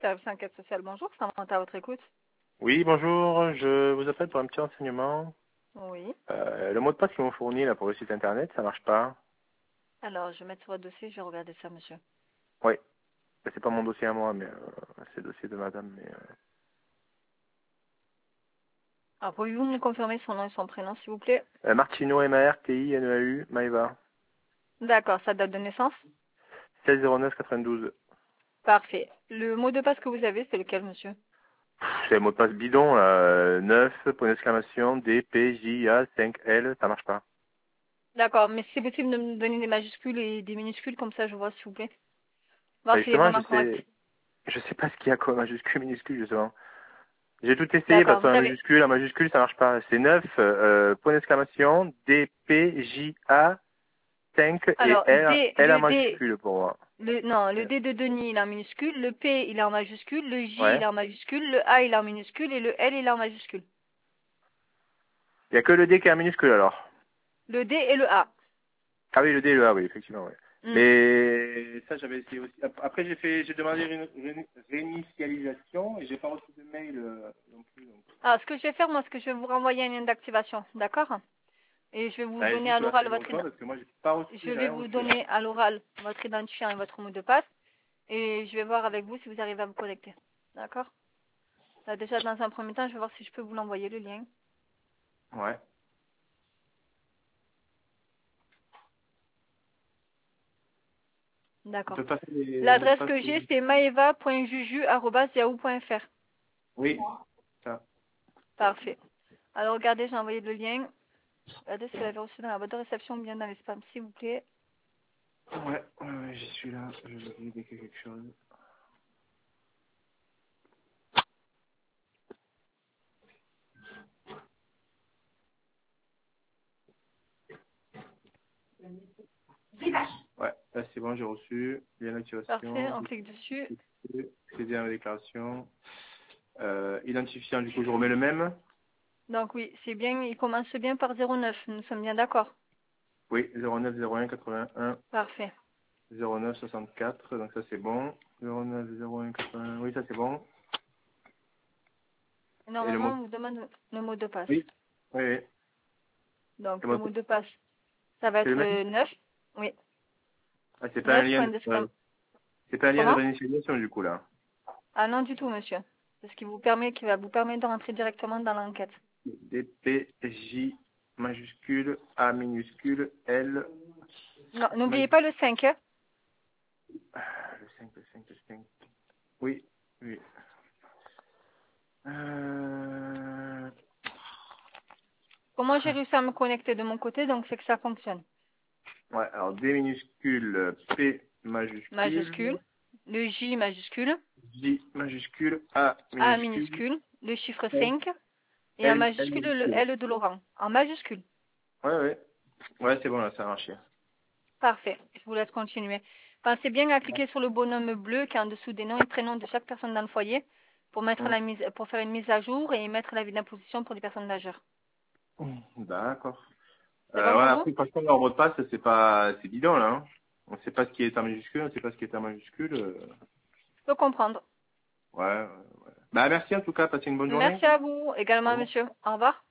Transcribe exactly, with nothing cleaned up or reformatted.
Service enquête sociale, bonjour, ça monte à votre écoute. Oui, bonjour, je vous appelle pour un petit renseignement. Oui. Euh, le mot de passe qu'ils m'ont fourni là pour le site internet, ça marche pas. Alors, je vais mettre sur votre dossier, je vais regarder ça, monsieur. Oui, c'est pas mon dossier à moi, mais euh, c'est le dossier de madame. Mais, euh... Alors, pouvez-vous me confirmer son nom et son prénom, s'il vous plaît? Euh, Martino, M A R T I N E A U, Maëva, D'accord, sa date de naissance? seize zéro neuf quatre-vingt-douze. Parfait. Le mot de passe que vous avez, c'est lequel, monsieur? C'est le mot de passe bidon, là, euh, neuf, point d'exclamation, D, P, J, A, cinq, L, ça marche pas. D'accord, mais si c'est possible de me donner des majuscules et des minuscules, comme ça je vois, s'il vous plaît. Voir Bah, s'il est justement, je vraiment correct. sais, je sais pas ce qu'il y a comme majuscule, minuscule, justement. J'ai tout essayé parce D'accord, que vous la avez... majuscule, la majuscule, ça marche pas. C'est neuf, euh, point d'exclamation, D, P, J, A, cinq et Alors, L, D, L en le D, majuscule pour moi. le, non, le D de Denis, il est en minuscule, le P, il est en majuscule, le J, il Ouais. est en majuscule, le A, il est en minuscule, et le L, il est en majuscule. Il n'y a que le D qui est en minuscule alors. Le D et le A. Ah oui, le D et le A, oui, effectivement, ouais. Hmm. Mais ça, j'avais essayé aussi. Après, j'ai fait, j'ai demandé une ré- réinitialisation et j'ai pas reçu de mail euh, non plus. Donc. Alors, ce que je vais faire, moi, c'est que je vais vous renvoyer un lien d'activation, d'accord? Et je vais vous Allez, donner si à tu vas l'oral faire le votre toi id- parce que moi, j'ai pas reçu, je j'ai vais rien vous reçu là. donner à l'oral votre identifiant et votre mot de passe. Et je vais voir avec vous si vous arrivez à vous connecter. D'accord? Là, déjà, dans un premier temps, je vais voir si je peux vous l'envoyer, le lien. Ouais. On D'accord. peut passer les mots de L'adresse passe. que Oui. j'ai, c'est maeva point juju arobase yahoo point fr. Oui. Ça. Parfait. Alors, regardez, j'ai envoyé le lien. Regardez si vous l'avez reçu dans la boîte de réception ou bien dans les spams, s'il vous plaît. Ouais, ouais, ouais, j'y suis là. Je vais vous dire quelque chose. Ouais, là c'est bon, j'ai reçu. Lien Parfait, d'activation. on clique dessus. C'est bien la déclaration. Euh, identifiant, du coup, je remets le même. Donc oui, c'est bien, il commence bien par zéro neuf. Nous sommes bien d'accord. Oui, zéro neuf zéro un quatre-vingt-un Parfait. zéro neuf soixante-quatre, donc ça c'est bon. zéro neuf zéro un quatre-vingt-un, oui, ça c'est bon. Et le Normalement, mot. on vous demande le mot de passe. Oui, oui, oui. Donc Le le mot. mot de passe, ça va C'est le être même. le neuf. Oui. Ah, c'est pas un neuf lien point de, euh, d'exclamation. c'est pas un lien de Comment? réinitialisation du coup là. Ah non du tout, monsieur. C'est ce qui vous permet, qui va vous permettre de rentrer directement dans l'enquête. D, P, J majuscule, A minuscule, L. Non, n'oubliez Maj... pas le cinq. Hein. Ah, le cinq, le cinq, le cinq. Oui, oui. Euh... Comment j'ai réussi à me connecter de mon côté, donc c'est que ça fonctionne. Ouais, alors D minuscule, P Majuscule, majuscule, le J majuscule, J majuscule, A A minuscule, minuscule, le chiffre L, cinq et en L, L majuscule le minuscule. L de Laurent. En majuscule. Ouais, ouais. Ouais, c'est bon, là, ça a marché. Parfait. Je vous laisse continuer. Pensez bien à cliquer sur le bonhomme bleu qui est en dessous des noms et prénoms de chaque personne dans le foyer pour mettre Hum. la mise, pour faire une mise à jour et mettre la vie d'imposition pour les personnes majeures. D'accord. C'est Euh, bon ouais, pour vous? après, franchement, leur mot de passe, c'est pas, c'est bidon, là. Hein. On sait pas ce qui est en majuscule, on sait pas ce qui est en majuscule. euh. Je peux comprendre. Ouais, ouais, ouais. Bah, merci en tout cas, passez une bonne journée. Merci à vous également, Au revoir. monsieur. Au revoir.